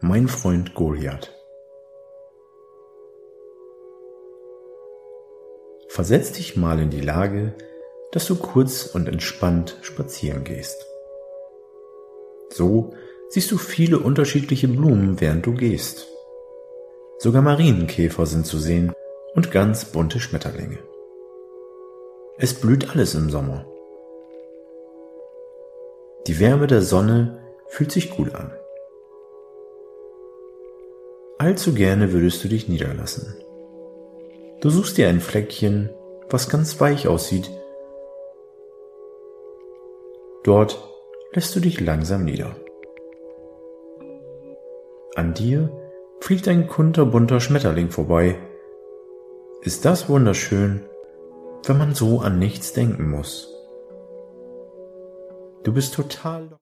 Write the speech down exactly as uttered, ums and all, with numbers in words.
Mein Freund Goliath. Versetz dich mal in die Lage, dass du kurz und entspannt spazieren gehst. So siehst du viele unterschiedliche Blumen, während du gehst. Sogar Marienkäfer sind zu sehen und ganz bunte Schmetterlinge. Es blüht alles im Sommer. Die Wärme der Sonne fühlt sich gut an. Allzu gerne würdest du dich niederlassen. Du suchst dir ein Fleckchen, was ganz weich aussieht. Dort lässt du dich langsam nieder. An dir fliegt ein kunterbunter Schmetterling vorbei. Ist das wunderschön, wenn man so an nichts denken muss. Du bist total